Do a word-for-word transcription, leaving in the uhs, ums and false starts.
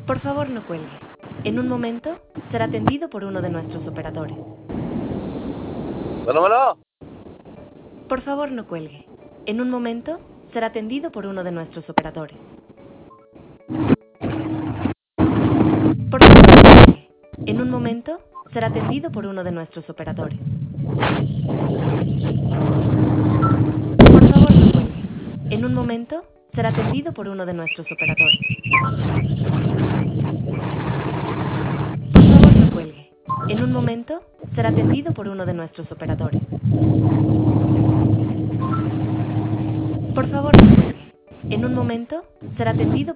Por favor, no cuelgue. En un momento será atendido por uno de nuestros operadores. Bueno, bueno. Por favor, no cuelgue. En un momento será atendido por uno de nuestros operadores. Por favor, no cuelgue. En un momento será atendido por uno de nuestros operadores. Por favor, no cuelgue. En un momento será atendido por uno de nuestros operadores. Por favor, no cuelgue. En un momento será atendido por uno de nuestros operadores. Por favor, no cuelgue. En un momento será atendido